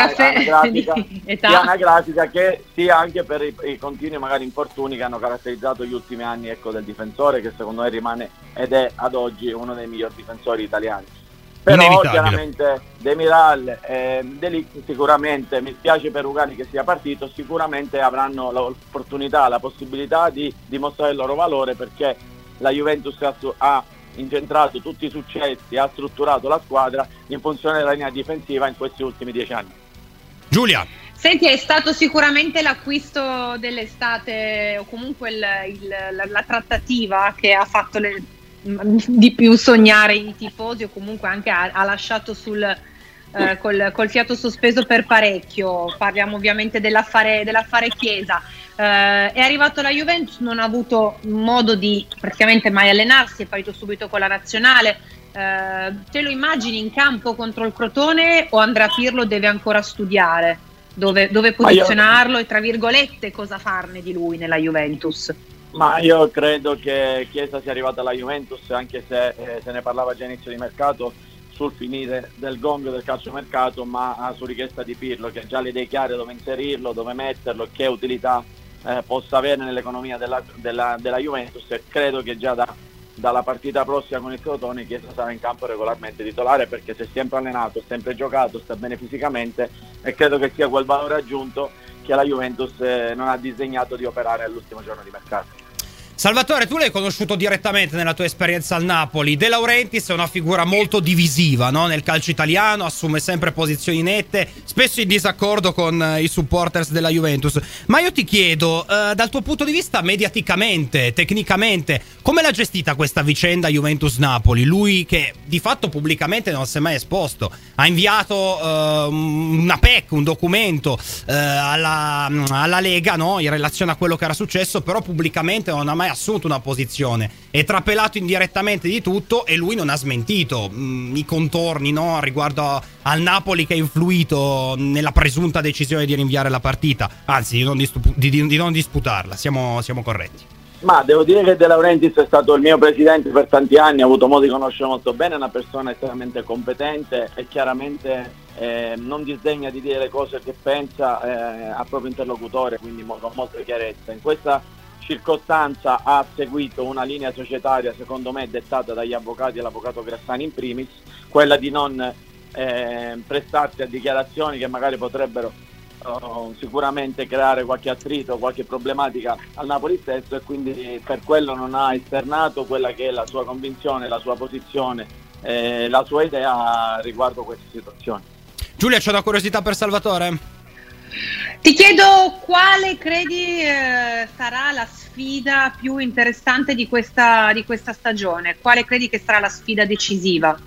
anagrafica che sia anche per i continui magari infortuni che hanno caratterizzato gli ultimi anni, ecco, del difensore, che secondo me rimane ed è ad oggi uno dei migliori difensori italiani. Però chiaramente Demiral e De Ligt sicuramente, mi spiace per Ugani che sia partito, sicuramente avranno l'opportunità, la possibilità di dimostrare il loro valore, perché la Juventus ha incentrato tutti i successi, ha strutturato la squadra in funzione della linea difensiva in questi ultimi 10 anni. Giulia. Senti, è stato sicuramente l'acquisto dell'estate, o comunque la trattativa che ha fatto di più sognare i tifosi, o comunque anche ha lasciato col fiato sospeso per parecchio. Parliamo ovviamente dell'affare Chiesa. È arrivato la Juventus, non ha avuto modo di praticamente mai allenarsi, è partito subito con la nazionale. Te lo immagini in campo contro il Crotone, o Andrea Pirlo deve ancora studiare dove posizionarlo e, tra virgolette, cosa farne di lui nella Juventus? Ma io credo che Chiesa sia arrivata alla Juventus, anche se se ne parlava già inizio di mercato, sul finire del gong del calciomercato, ma su richiesta di Pirlo, che ha già le idee chiare dove inserirlo, dove metterlo, che utilità possa avere nell'economia della Juventus, e credo che già dalla partita prossima con il Crotone Chiesa sarà in campo regolarmente titolare, perché si è sempre allenato, sempre giocato, sta bene fisicamente, e credo che sia quel valore aggiunto che la Juventus non ha disegnato di operare all'ultimo giorno di mercato. Salvatore, tu l'hai conosciuto direttamente nella tua esperienza al Napoli. De Laurentiis è una figura molto divisiva, no? Nel calcio italiano, assume sempre posizioni nette, spesso in disaccordo con i supporters della Juventus. Ma io ti chiedo, dal tuo punto di vista mediaticamente, tecnicamente, come l'ha gestita questa vicenda Juventus-Napoli? Lui che di fatto pubblicamente non si è mai esposto, ha inviato una PEC, un documento alla Lega, no? In relazione a quello che era successo, però pubblicamente non ha mai assunto una posizione, è trapelato indirettamente di tutto, e lui non ha smentito i contorni, no, riguardo al Napoli che ha influito nella presunta decisione di rinviare la partita, anzi di non disputarla. Siamo corretti. Ma devo dire che De Laurentiis è stato il mio presidente per tanti anni, ho avuto modo di conoscere molto bene, è una persona estremamente competente e chiaramente non disdegna di dire le cose che pensa a proprio interlocutore, quindi con molta chiarezza. In questa circostanza ha seguito una linea societaria, secondo me, dettata dagli avvocati e l'avvocato Grassani in primis, quella di non prestarsi a dichiarazioni che magari potrebbero sicuramente creare qualche attrito, qualche problematica al Napoli stesso, e quindi per quello non ha esternato quella che è la sua convinzione, la sua posizione, la sua idea riguardo questa situazione. Giulia, c'è una curiosità per Salvatore? Ti chiedo quale credi sarà la sfida più interessante di questa stagione? Quale credi che sarà la sfida decisiva?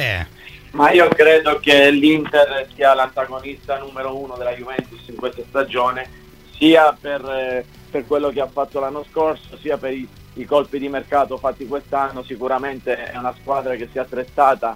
Ma io credo che l'Inter sia l'antagonista numero uno della Juventus in questa stagione, sia per quello che ha fatto l'anno scorso, sia per i colpi di mercato fatti quest'anno. Sicuramente è una squadra che si è attrezzata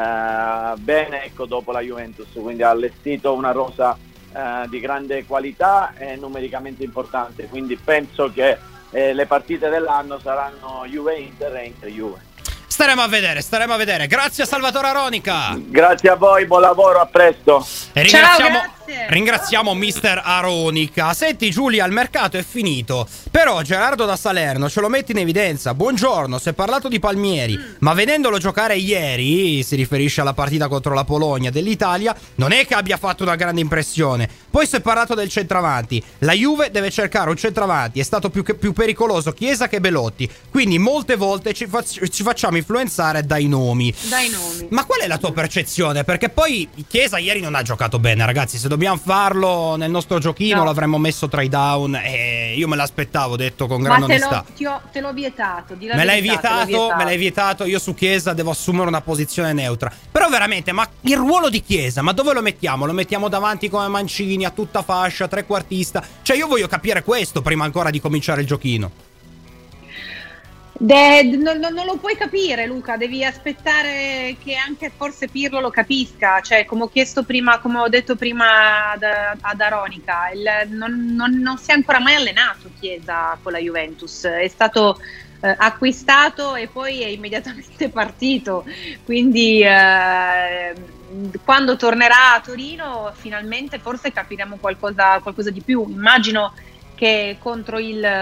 bene, ecco, dopo la Juventus, quindi ha allestito una rosa di grande qualità e numericamente importante, quindi penso che le partite dell'anno saranno Juve-Inter e Inter-Juve. Staremo a vedere. Grazie a Salvatore Aronica. Grazie a voi, buon lavoro, a presto. E ringraziamo Mister Aronica. Senti Giulia, il mercato è finito, però Gerardo da Salerno ce lo mette in evidenza. Buongiorno, si è parlato di Palmieri, ma vedendolo giocare ieri, si riferisce alla partita contro la Polonia dell'Italia, non è che abbia fatto una grande impressione. Poi si è parlato del centravanti. La Juve deve cercare un centravanti, è stato più pericoloso Chiesa che Belotti, quindi molte volte ci facciamo influenzare dai nomi. Ma qual è la tua percezione? Perché poi Chiesa ieri non ha giocato bene, ragazzi. Se dobbiamo farlo nel nostro giochino, l'avremmo messo tra i down, e io me l'aspettavo, detto con grande onestà. Te l'ho vietato. Me l'hai vietato. Io su Chiesa devo assumere una posizione neutra. Però veramente, ma il ruolo di Chiesa, ma dove lo mettiamo? Lo mettiamo davanti come Mancini, a tutta fascia, trequartista? Cioè io voglio capire questo prima ancora di cominciare il giochino. Non lo puoi capire, Luca, devi aspettare che anche forse Pirlo lo capisca. Cioè, come ho detto prima ad Aronica, non si è ancora mai allenato Chiesa con la Juventus, è stato acquistato e poi è immediatamente partito, quindi quando tornerà a Torino finalmente forse capiremo qualcosa di più. Immagino che contro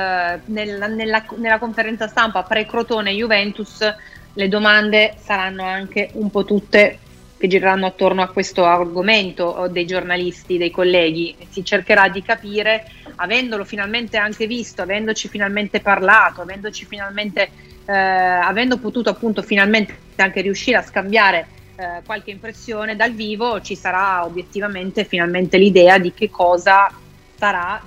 nella conferenza stampa pre-Crotone Juventus le domande saranno anche un po' tutte che gireranno attorno a questo argomento dei giornalisti, dei colleghi. Si cercherà di capire, avendolo finalmente anche visto, avendoci finalmente parlato, avendo potuto appunto finalmente anche riuscire a scambiare qualche impressione dal vivo, ci sarà obiettivamente finalmente l'idea di che cosa sarà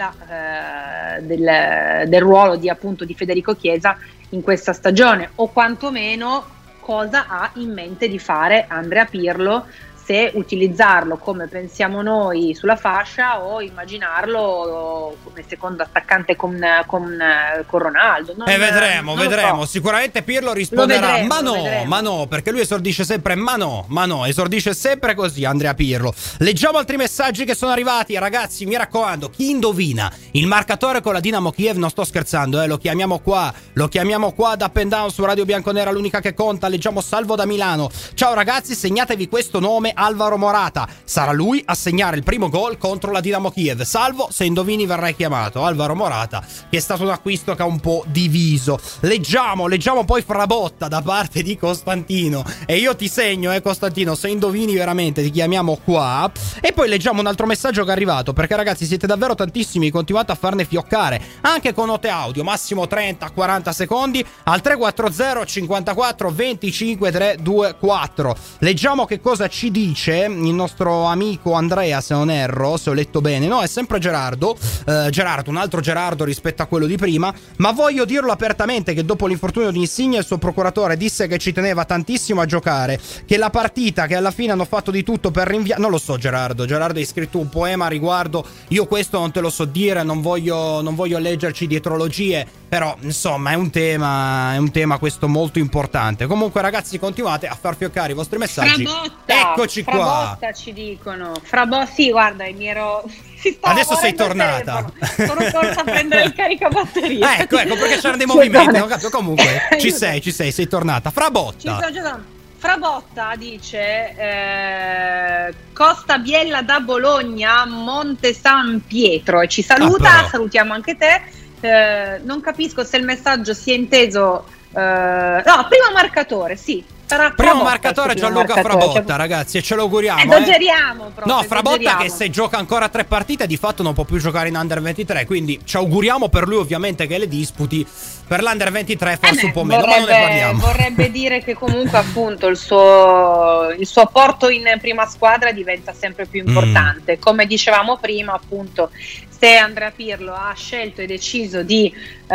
del ruolo di Federico Chiesa in questa stagione, o quantomeno cosa ha in mente di fare Andrea Pirlo, se utilizzarlo come pensiamo noi sulla fascia o immaginarlo come secondo attaccante con Ronaldo. Vedremo. So. Sicuramente Pirlo risponderà ma no, perché lui esordisce sempre ma no, esordisce sempre così Andrea Pirlo. Leggiamo altri messaggi che sono arrivati, ragazzi, mi raccomando, chi indovina il marcatore con la Dinamo Kiev, non sto scherzando, lo chiamiamo qua ad Up and Down su Radio Bianconera, l'unica che conta. Leggiamo Salvo da Milano: ciao ragazzi, segnatevi questo nome, Alvaro Morata, sarà lui a segnare il primo gol contro la Dinamo Kiev. Salvo, se indovini verrai chiamato. Alvaro Morata, che è stato un acquisto che ha un po' diviso. Leggiamo poi Frabotta da parte di Costantino, e io ti segno Costantino, se indovini veramente ti chiamiamo qua. E poi leggiamo un altro messaggio che è arrivato, perché ragazzi siete davvero tantissimi, continuate a farne fioccare anche con note audio, massimo 30-40 secondi al 340 54 25 324. Leggiamo che cosa ci dice il nostro amico Andrea, se non erro, se ho letto bene. No, è sempre Gerardo, un altro Gerardo rispetto a quello di prima. Ma voglio dirlo apertamente che dopo l'infortunio di Insigne il suo procuratore disse che ci teneva tantissimo a giocare, che la partita, che alla fine hanno fatto di tutto per rinviare. Non lo so, Gerardo hai scritto un poema a riguardo, io questo non te lo so dire, non voglio leggerci dietrologie, però insomma è un tema questo molto importante. Comunque ragazzi, continuate a far fioccare i vostri messaggi. Eccoci qua. Frabotta ci dicono. Sì, guarda, adesso sei tornata. Sono corsa a prendere il caricabatterie. Ecco, perché c'erano dei movimenti. Comunque, ci sei tornata. Frabotta. Frabotta dice Costa Biella da Bologna, Monte San Pietro, e ci saluta. Salutiamo anche te. Non capisco se il messaggio sia inteso. No, primo marcatore, sì. Primo marcatore Gianluca Frabotta, ragazzi, e ce lo auguriamo. Esageriamo proprio. No, Frabotta che se gioca ancora 3 partite di fatto non può più giocare in Under 23, quindi ci auguriamo per lui ovviamente che le disputi. Per l'Under 23 forse un po' meno, ma non ne parliamo. Vorrebbe dire che comunque appunto il suo apporto in prima squadra diventa sempre più importante. Come dicevamo prima, appunto, se Andrea Pirlo ha scelto e deciso di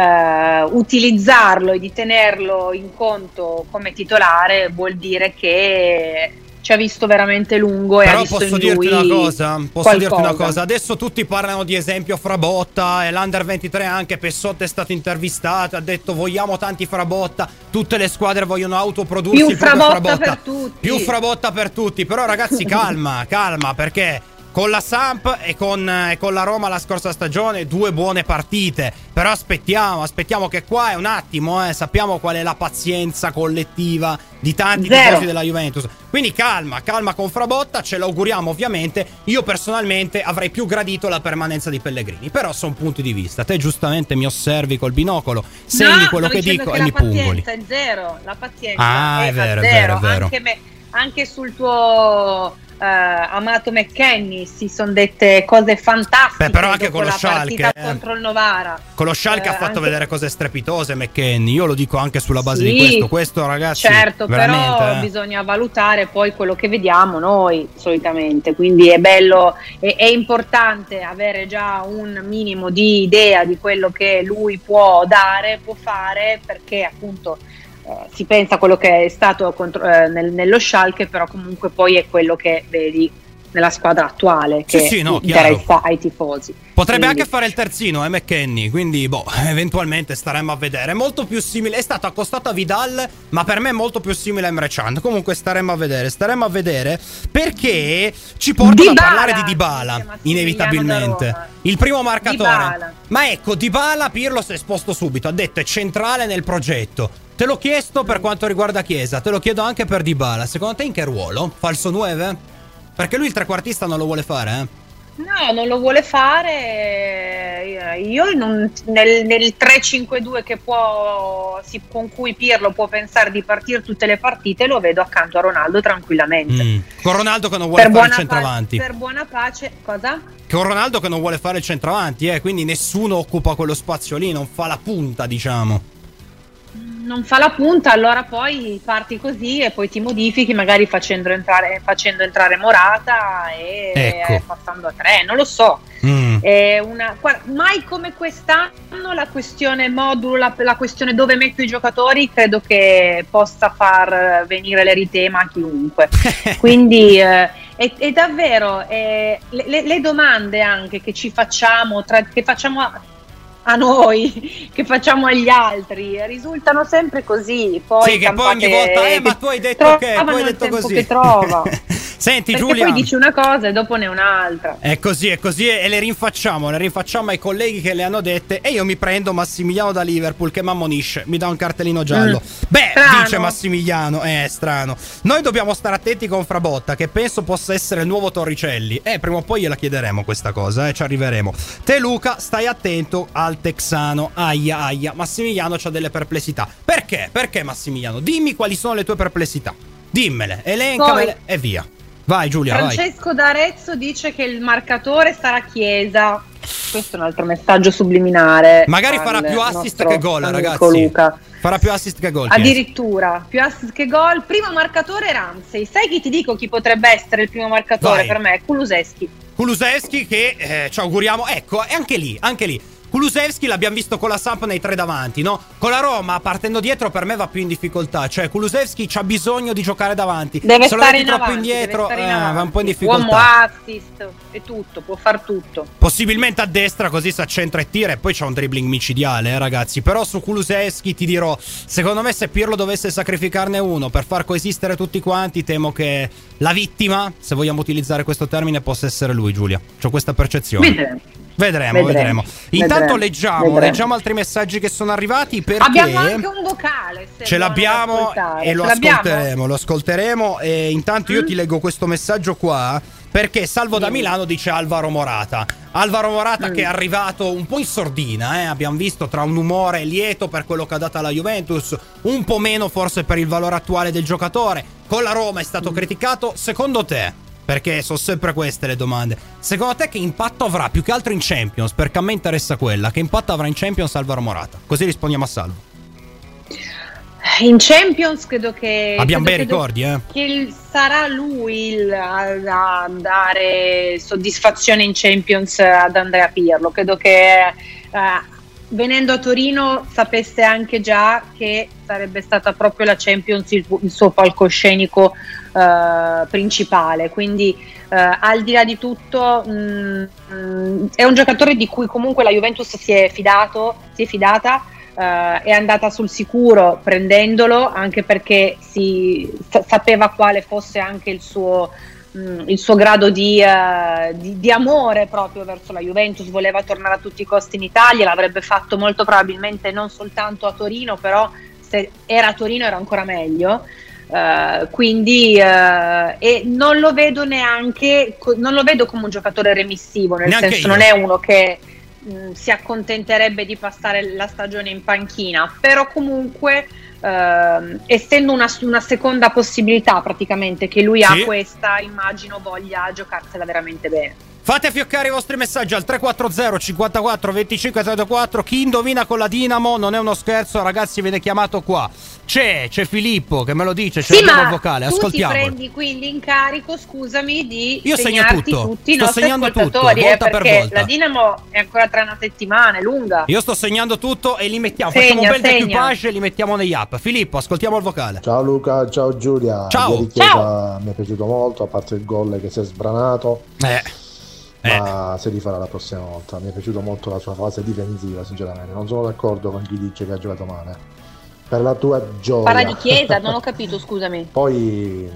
utilizzarlo e di tenerlo in conto come titolare, vuol dire che ci ha visto veramente lungo e però ha visto posso in dirti lui una cosa, adesso tutti parlano di esempio Frabotta e l'Under 23 anche Pessotte è stato intervistato, ha detto vogliamo tanti Frabotta, tutte le squadre vogliono autoprodursi più Frabotta per tutti, più Frabotta per tutti, però ragazzi calma perché con la Samp e con la Roma la scorsa stagione 2 buone partite, però aspettiamo che qua è un attimo, sappiamo qual è la pazienza collettiva di tanti tifosi della Juventus, quindi calma con Frabotta, ce l'auguriamo ovviamente. Io personalmente avrei più gradito la permanenza di Pellegrini, però sono punti di vista, te giustamente mi osservi col binocolo, segni quello che dico e mi pungoli. La pazienza è zero, la pazienza è vero. Anche sul tuo amato McKennie si sono dette cose fantastiche. Però anche con lo Schalke contro il Novara, con lo Schalke ha fatto vedere cose strepitose McKennie, io lo dico anche sulla base di questo ragazzi, certo, però bisogna valutare poi quello che vediamo noi solitamente, quindi è bello, è importante avere già un minimo di idea di quello che lui può fare, perché appunto si pensa a quello che è stato nello Schalke, però comunque poi è quello che vedi nella squadra attuale che interessa ai tifosi. Potrebbe anche fare il terzino, McKennie, quindi eventualmente staremo a vedere. Molto più simile, è stato accostato a Vidal, ma per me è molto più simile a Emre Can. Comunque staremo a vedere perché ci portano a parlare di Dybala, inevitabilmente. Il primo marcatore. Ma ecco, Dybala, Pirlo si è esposto subito, ha detto è centrale nel progetto. te l'ho chiesto per quanto riguarda Chiesa, te lo chiedo anche per Dybala. Secondo te in che ruolo? Falso 9? Perché lui il trequartista non lo vuole fare, eh? No, non lo vuole fare. Io nel 3-5-2 con cui Pirlo può pensare di partire tutte le partite, lo vedo accanto a Ronaldo tranquillamente. Con Ronaldo che non vuole fare il centravanti. Per buona pace, cosa? Con Ronaldo che non vuole fare il centravanti, quindi nessuno occupa quello spazio lì, non fa la punta, diciamo. Non fa la punta, allora poi parti così e poi ti modifichi, magari facendo entrare Morata e passando a 3, non lo so. Mai come quest'anno la questione modulo, la questione dove metto i giocatori, credo che possa far venire l'eritema a chiunque. Quindi è davvero le domande anche che ci facciamo, che facciamo a noi, che facciamo agli altri, risultano sempre così. Poi sì, che poi ogni volta ma tu hai detto che tu hai detto così. Che trova. Senti, perché Giulia, poi dici una cosa e dopo ne un'altra. È così e le rinfacciamo ai colleghi che le hanno dette, e io mi prendo Massimiliano da Liverpool che mi ammonisce, mi dà un cartellino giallo. Beh, strano. Dice Massimiliano, è strano. Noi dobbiamo stare attenti con Frabotta, che penso possa essere il nuovo Torricelli. Prima o poi gliela chiederemo questa cosa, ci arriveremo. Te Luca, stai attento al texano. Aia, Massimiliano c'ha delle perplessità. Perché? Perché Massimiliano? Dimmi quali sono le tue perplessità. Dimmele, elencamele e via. Vai Giulia, Francesco d'Arezzo dice che il marcatore sarà Chiesa. Questo è un altro messaggio subliminare. Magari farà più assist che gol, ragazzi. Luca. Farà più assist che gol. Addirittura più assist che gol. Primo marcatore Ramsey. Sai chi ti dico chi potrebbe essere il primo marcatore? Per me? Kulusevski che ci auguriamo. Ecco, e anche lì Kulusevski l'abbiamo visto con la Samp nei 3 davanti, no? Con la Roma, partendo dietro, per me va più in difficoltà. Cioè, Kulusevski c'ha bisogno di giocare davanti. Deve se stare lo troppo avanti, indietro, va un po' in difficoltà. Uomo assist e tutto, può far tutto. Possibilmente a destra, così si accentra e tira, e poi c'ha un dribbling micidiale, ragazzi. Però su Kulusevski ti dirò, secondo me se Pirlo dovesse sacrificarne uno per far coesistere tutti quanti, temo che la vittima, se vogliamo utilizzare questo termine, possa essere lui, Giulia. C'ho questa percezione. Vedremo. Intanto leggiamo altri messaggi che sono arrivati, perché abbiamo anche un vocale. Ce l'abbiamo e lo ascolteremo. E intanto io ti leggo questo messaggio qua, perché Salvo da Milano dice Alvaro Morata che è arrivato un po' in sordina, abbiamo visto, tra un umore lieto per quello che ha dato alla Juventus, un po' meno forse per il valore attuale del giocatore. Con la Roma è stato criticato. Secondo te, perché sono sempre queste le domande, secondo te che impatto avrà più che altro in Champions? Perché a me interessa quella, che impatto avrà in Champions Alvaro Morata? Così rispondiamo a Salvo. In Champions credo che abbiamo bei ricordi, che sarà lui a dare soddisfazione in Champions ad Andrea Pirlo. Credo che venendo a Torino sapesse anche già che sarebbe stata proprio la Champions il suo palcoscenico principale, quindi al di là di tutto è un giocatore di cui comunque la Juventus si è fidata, è andata sul sicuro prendendolo, anche perché sapeva quale fosse anche il suo grado di amore proprio verso la Juventus. Voleva tornare a tutti i costi in Italia, l'avrebbe fatto molto probabilmente non soltanto a Torino, però se era a Torino era ancora meglio. Quindi e non lo vedo come un giocatore remissivo, nel neanche senso io. Non è uno che si accontenterebbe di passare la stagione in panchina, però comunque essendo una seconda possibilità praticamente che lui ha, questa immagino voglia giocarsela veramente bene. Fate fioccare i vostri messaggi al 340 54 25 34. Chi indovina con la Dinamo non è uno scherzo, ragazzi, viene chiamato qua. C'è Filippo che me lo dice, c'è il vocale, ascoltiamo. Tu ti prendi quindi in carico, scusami, di io segno tutto. Tutti i sto nostri segnando ascoltatori, tutto, volta perché per volta. La Dinamo è ancora tra una settimana, è lunga. Io sto segnando tutto e li mettiamo, facciamo un bel decoupage e li mettiamo negli app. Filippo, ascoltiamo il vocale. Ciao Luca, ciao Giulia. Ciao. Ieri Chiesa mi è piaciuto molto, a parte il gol che si è sbranato. Ma se li farà la prossima volta. Mi è piaciuto molto la sua fase difensiva, sinceramente. Non sono d'accordo con chi dice che ha giocato male. Per la tua gioia. Parla di Chiesa, non ho capito, scusami. Poi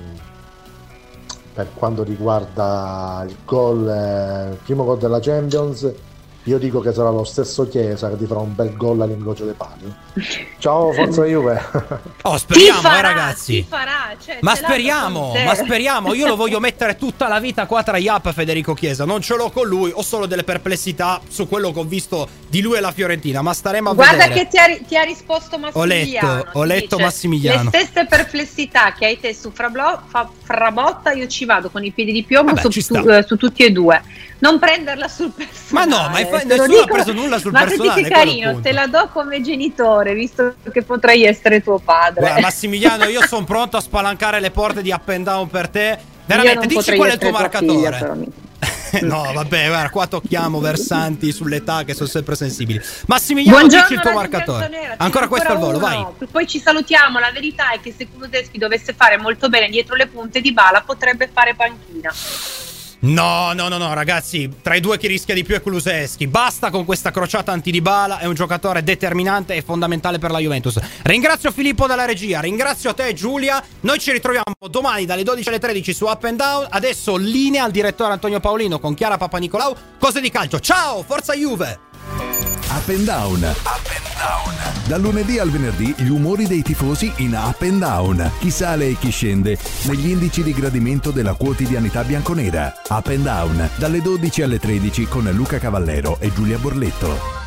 per quanto riguarda il primo gol della Champions, Io dico che sarà lo stesso Chiesa che ti farà un bel gol all'incrocio dei pali. Ciao, forza Juve. Oh, speriamo, ragazzi. Si farà, cioè, ma speriamo. Io lo voglio mettere tutta la vita qua tra Iap e Federico Chiesa. Non ce l'ho con lui, ho solo delle perplessità su quello che ho visto di lui e la Fiorentina. Ma staremo a vedere. Guarda che ti ha risposto Massimiliano. Ho letto Massimiliano. Le stesse perplessità che hai te su Frabotta, io ci vado con i piedi di piombo. Vabbè, su tutti e due. Non prenderla sul personale. Ma no, ma nessuno ha preso nulla sul personale. Ma che carino, te la do come genitore, visto che potrei essere tuo padre. Guarda, Massimiliano, io sono pronto a spalancare le porte di Up and Down per te. Veramente, dici qual è il tuo marcatore. Figlia, no, vabbè, guarda, qua tocchiamo versanti sull'età che sono sempre sensibili. Massimiliano, buongiorno, dici il tuo marcatore. Ancora questo al volo, vai. Poi ci salutiamo. La verità è che se Kulusevski dovesse fare molto bene dietro le punte, Dybala potrebbe fare panchina. No, ragazzi, tra i due chi rischia di più è Kulusevski. Basta con questa crociata anti-Dybala, è un giocatore determinante e fondamentale per la Juventus. Ringrazio Filippo dalla regia, ringrazio te Giulia. Noi ci ritroviamo domani dalle 12 alle 13 su Up and Down. Adesso linea al direttore Antonio Paolino con Chiara Papanicolau. Cose di calcio, ciao, forza Juve! Up and Down. Dal lunedì al venerdì gli umori dei tifosi in Up and Down. Chi sale e chi scende negli indici di gradimento della quotidianità bianconera. Up and Down dalle 12 alle 13 con Luca Cavallero e Giulia Borletto.